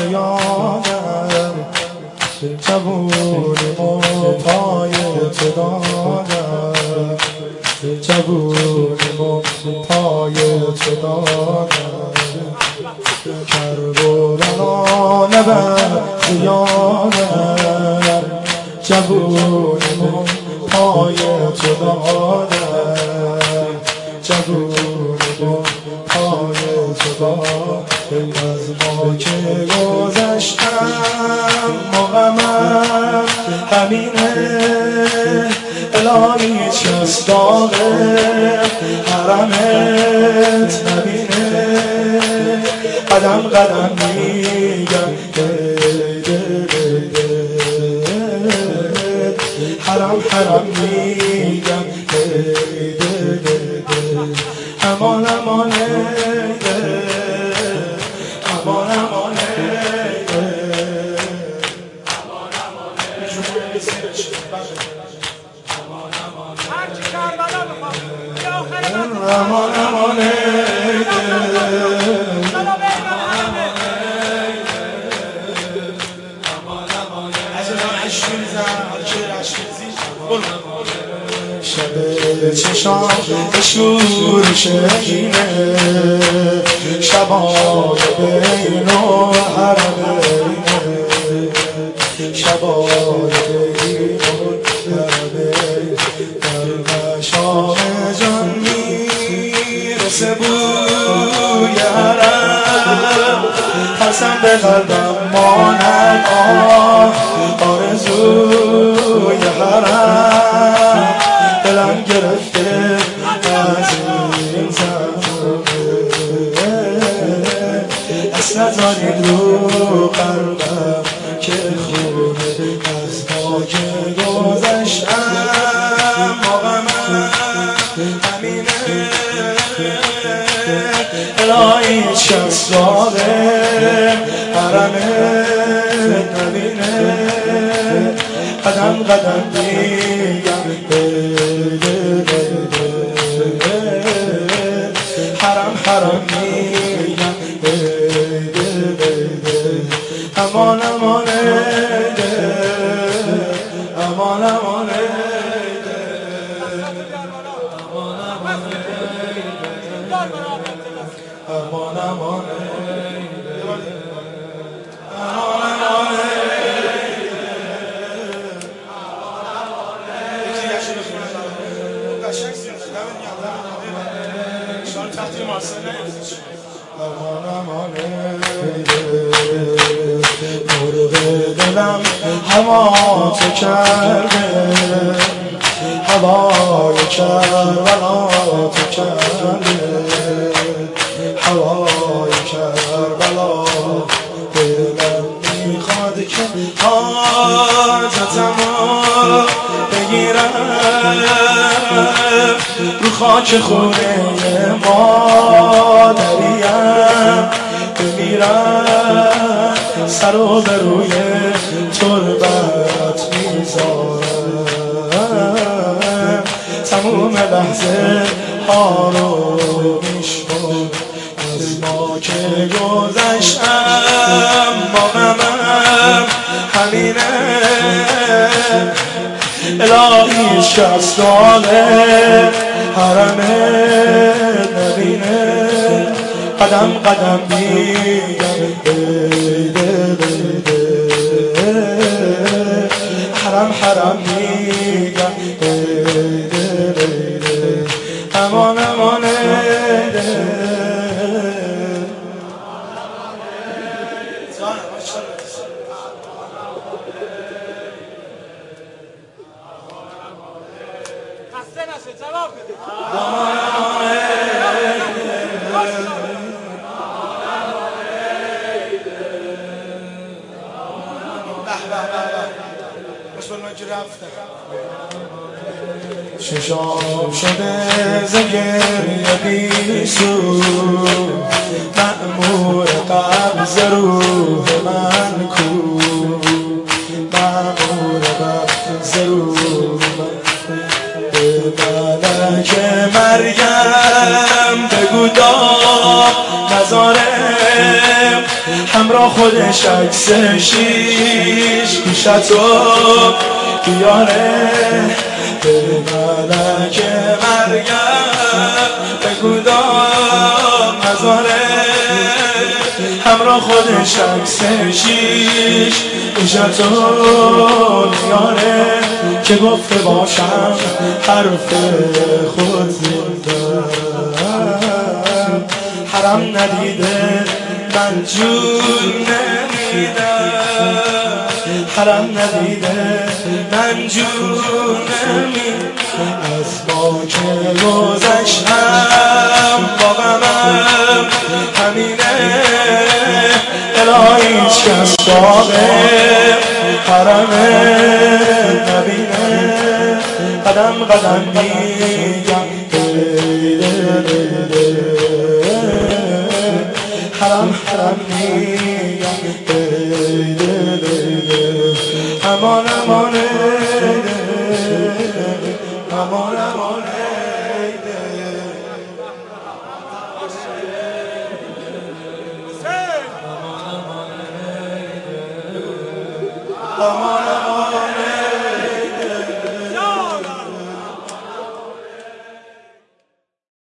یادم جوونیم و پای تو دادم جوونیم و پای تو دادم کربلا نبر زیادم جوونیم و پای تو دادم جوونیم و پای تو دادم از ما که گذشتم مقامم همینه الهی چست داغ حرمت نبینه قدم قدم میگم حرم حرم میگم امان امانه امان امانه امان امانه شب چشام شور شهینه شبای بین و حرمینه شبای بین و حرمینه در مشام جان میرسه بوی حرم قسم به قلبم ماند آرزوی حرم دلم گرفته از این زمانه اصل نذارید رو قلبم که خونه از ما که گذشتم مقامم همینه الهی شخص داره حرمت نبینه قدم قدم دیگم حرم حرم میگم امان امانه امان امانه امان امانه امان امانه مرغ دلم هوا تو کرده هوای کربلا تو کرده هوای کربلا دلم میخواد که حاجتمو بگیرم رو خاک خونه مادریم بمیرم سر و به روی تربت میذارم تموم لحظه ها رو میشمارم از ما که گذشتم مقامم همینه الهی شخص داره حرمت نبینه قدم قدم میگم حرم حرم میگم امان امانه ششام شده ز گریه بیسو مأمور قبض روح من کو مأمور قبض روح من به ملک مریم بگو داد نذاره همراه خودش عکس شیش گوشتو بیاره به ملک مرگم بگو دام نذاره همراه خودش عکس شیش گوشتو بیاره که گفته باشم حرف خود زنده حرم ندیده من جون نمیدم حرم ندیده من جون نمیدم از ما که گذشتم با غمم همینه الهی هیچ کس باقی حرم نبینه قدم قدم میگم حرم حرم میگم امان امان امان امان امان